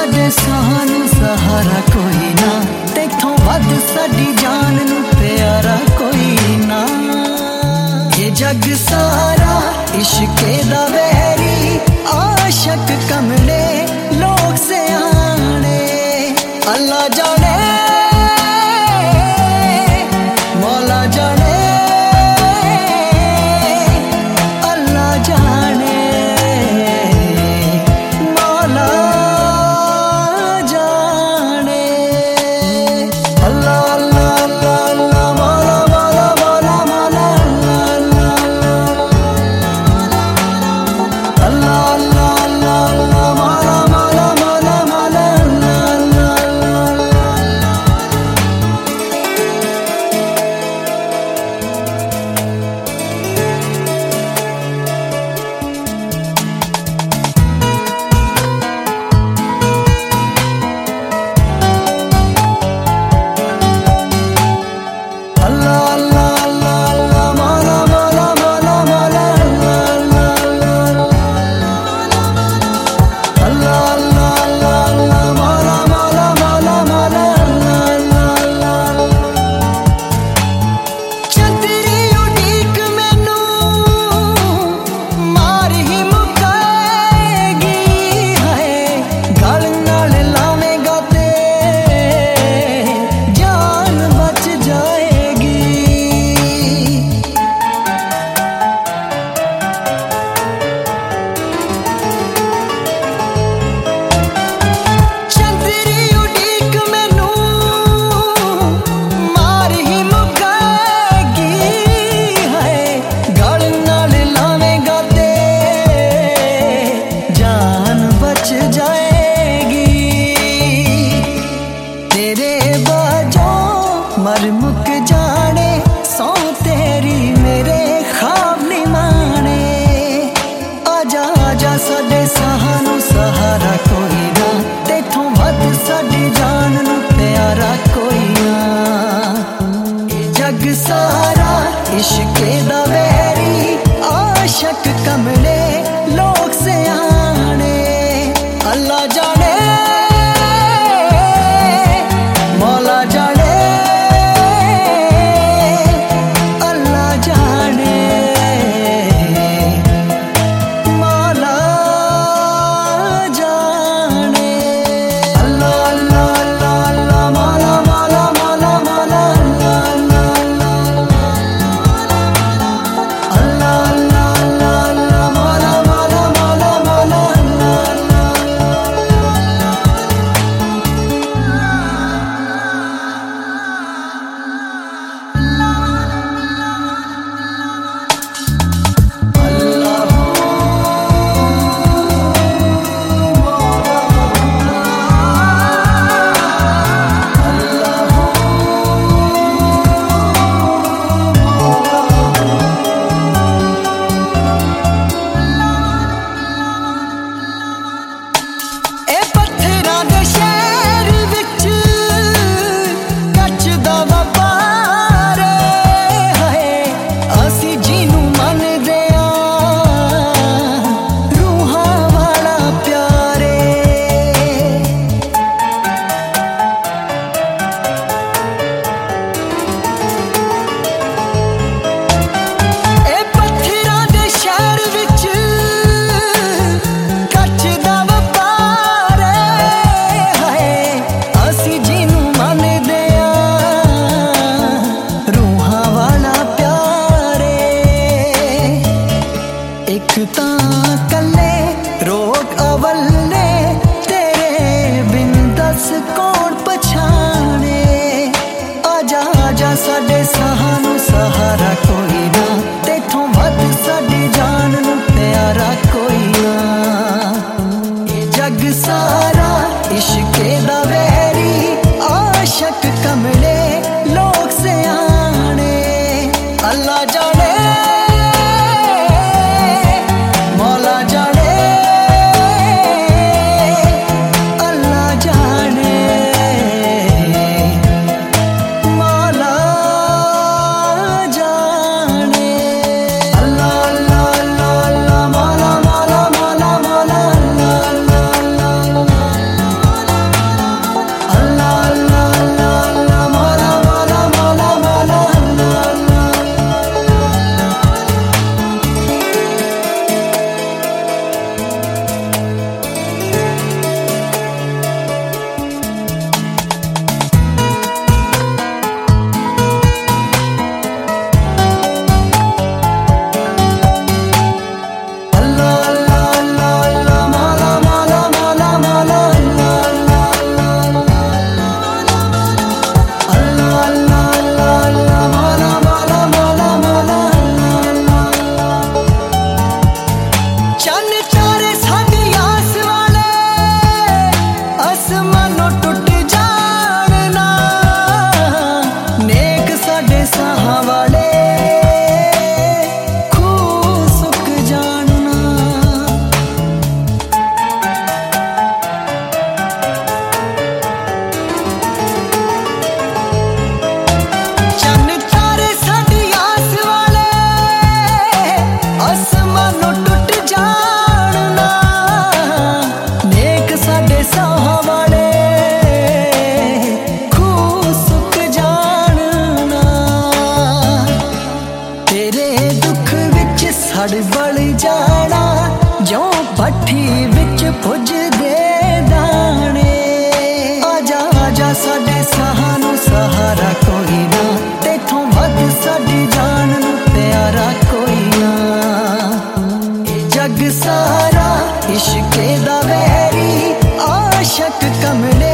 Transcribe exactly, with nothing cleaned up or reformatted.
साडे सानू सहारा कोई ना, तेथों वध साडी जान नू प्यारा कोई ना। ये जग सारा इश्के दा वैरी, आशक कमले लोग सियाणे। अल्लाह जाने मौला जाने, अल्लाह जाने मौला जाने। अल्लाह अल्लाह अल्लाह अल्लाह मौला मौला मौला मौला अल्लाह अल्लाह अल्लाह अल्लाह मौला मौला मौला मौला। मर मुक जाने सौ तेरी मेरे ख्वाब नहीं माने। आजा आजा साडे सानू सहारा कोई ना, तेथों वध साडी जान नू प्यारा कोई ना। जग सारा इश्के दा वैरी, आशक कमले लोग सियाणे। अल्लाह जाने मौला जाने, भट्ठी विच पुजदे दाने। आजा आजा साडे साहां नू सहारा कोई ना, तेथों वध साडी जान नू प्यारा कोई ना। जग सारा इश्के दा वैरी आशक कमले